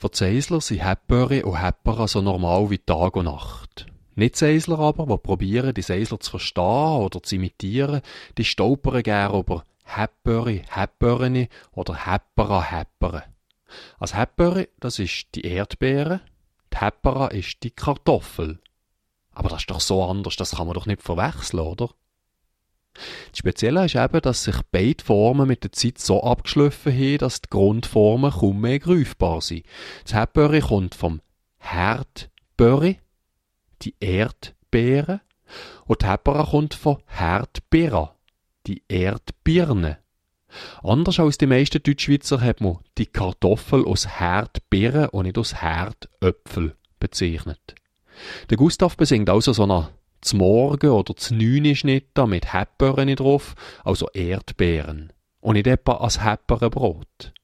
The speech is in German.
Für die Seisler sind Hepböri und Heppera so normal wie Tag und Nacht. Nicht Seisler aber, die probieren, die Seisler zu verstehen oder zu imitieren, die stolpern gerne über Hepböri, Hepböreni oder Heppera, Heppere. Als Hepböri, das ist die Erdbeere, die Heppera ist die Kartoffel. Aber das ist doch so anders, das kann man doch nicht verwechseln, oder? Das Spezielle ist eben, dass sich beide Formen mit der Zeit so abgeschliffen haben, dass die Grundformen kaum mehr greifbar sind. Das Hepböri kommt vom Herdböri, die Erdbeere, und die Heppera kommt von Herdbera, die Erdbirne. Anders als die meisten Deutschschweizer hat man die Kartoffel aus Herdbeeren und nicht aus Herdöpfel bezeichnet. Der Gustav besingt also so eine z'Morgen oder z'Nüni Schnitte mit Hepböreni drauf, also Erdbeeren. Und nicht etwa als Hepperenbrot.